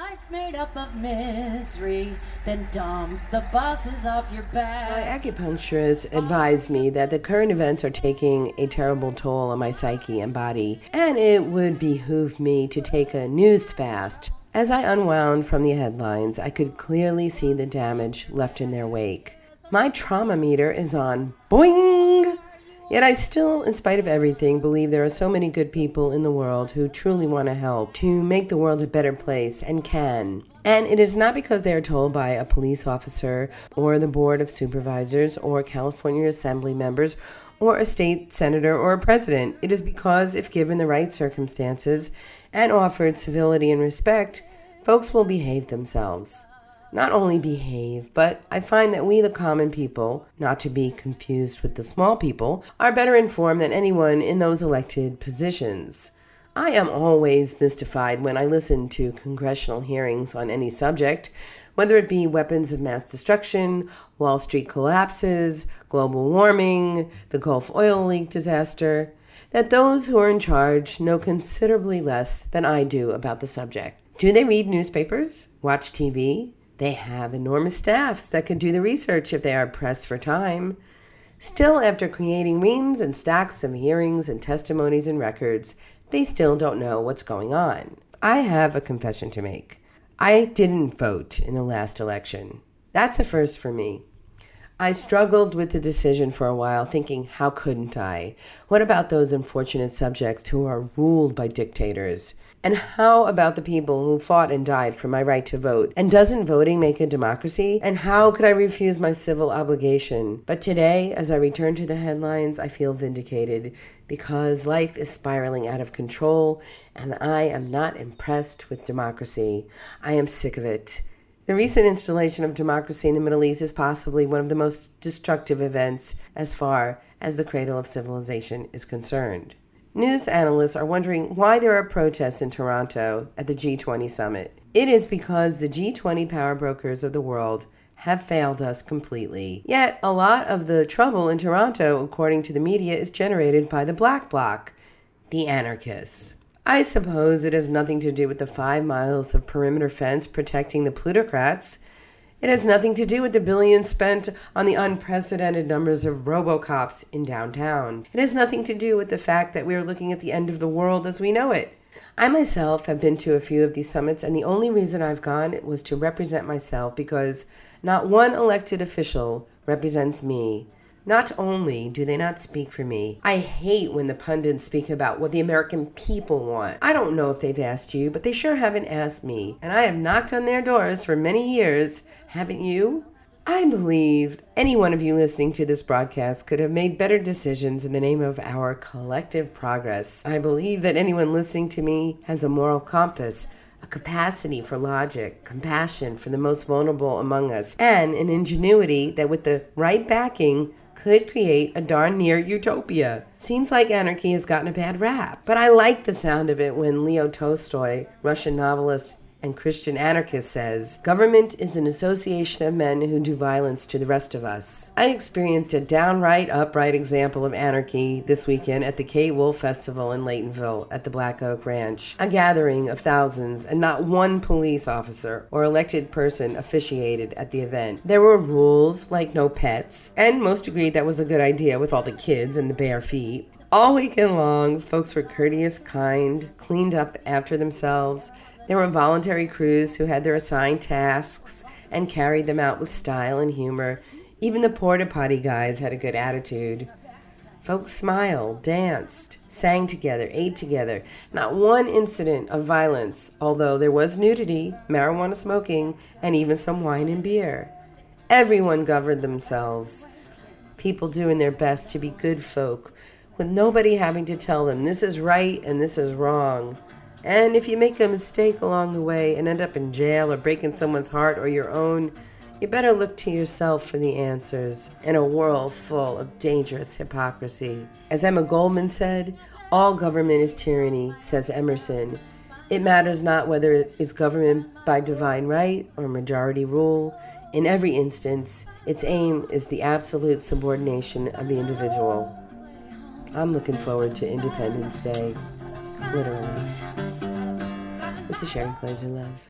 life made up of misery, then dump the bosses off your back. My acupuncturist advised me that the current events are taking a terrible toll on my psyche and body, and it would behoove me to take a news fast. As I unwound from the headlines, I could clearly see the damage left in their wake. My trauma meter is on boing! Yet I still, in spite of everything, believe there are so many good people in the world who truly want to help to make the world a better place and can. And it is not because they are told by a police officer or the board of supervisors or California Assembly members or a state senator or a president. It is because if given the right circumstances and offered civility and respect, folks will behave themselves. Not only behave, but I find that we, the common people, not to be confused with the small people, are better informed than anyone in those elected positions. I am always mystified when I listen to congressional hearings on any subject, whether it be weapons of mass destruction, Wall Street collapses, global warming, the Gulf oil leak disaster, that those who are in charge know considerably less than I do about the subject. Do they read newspapers? Watch TV? They have enormous staffs that can do the research if they are pressed for time. Still, after creating reams and stacks of hearings and testimonies and records, they still don't know what's going on. I have a confession to make. I didn't vote in the last election. That's a first for me. I struggled with the decision for a while, thinking, how couldn't I? What about those unfortunate subjects who are ruled by dictators? And how about the people who fought and died for my right to vote? And doesn't voting make a democracy? And how could I refuse my civil obligation? But today, as I return to the headlines, I feel vindicated because life is spiraling out of control, and I am not impressed with democracy. I am sick of it. The recent installation of democracy in the Middle East is possibly one of the most destructive events as far as the cradle of civilization is concerned. News analysts are wondering why there are protests in Toronto at the G20 summit. It is because the G20 power brokers of the world have failed us completely. Yet, a lot of the trouble in Toronto, according to the media, is generated by the Black Bloc, the anarchists. I suppose it has nothing to do with the 5 miles of perimeter fence protecting the plutocrats. It has nothing to do with the billions spent on the unprecedented numbers of RoboCops in downtown. It has nothing to do with the fact that we are looking at the end of the world as we know it. I myself have been to a few of these summits, and the only reason I've gone was to represent myself because not one elected official represents me. Not only do they not speak for me, I hate when the pundits speak about what the American people want. I don't know if they've asked you, but they sure haven't asked me, and I have knocked on their doors for many years. Haven't you? I believe any one of you listening to this broadcast could have made better decisions in the name of our collective progress. I believe that anyone listening to me has a moral compass, a capacity for logic, compassion for the most vulnerable among us, and an ingenuity that with the right backing could create a darn near utopia. Seems like anarchy has gotten a bad rap, but I like the sound of it when Leo Tolstoy, Russian novelist and Christian anarchist, says, "Government is an association of men who do violence to the rest of us." I experienced a downright upright example of anarchy this weekend at the K. Wolf Festival in Laytonville at the Black Oak Ranch. A gathering of thousands and not one police officer or elected person officiated at the event. There were rules like no pets, and most agreed that was a good idea with all the kids and the bare feet. All weekend long, folks were courteous, kind, cleaned up after themselves. There were voluntary crews who had their assigned tasks and carried them out with style and humor. Even the porta potty guys had a good attitude. Folks smiled, danced, sang together, ate together. Not one incident of violence, although there was nudity, marijuana smoking, and even some wine and beer. Everyone governed themselves. People doing their best to be good folk, with nobody having to tell them this is right and this is wrong. And if you make a mistake along the way and end up in jail or breaking someone's heart or your own, you better look to yourself for the answers in a world full of dangerous hypocrisy. As Emma Goldman said, all government is tyranny, says Emerson. It matters not whether it is government by divine right or majority rule. In every instance, its aim is the absolute subordination of the individual. I'm looking forward to Independence Day, literally. This is Sherry Glazer Love.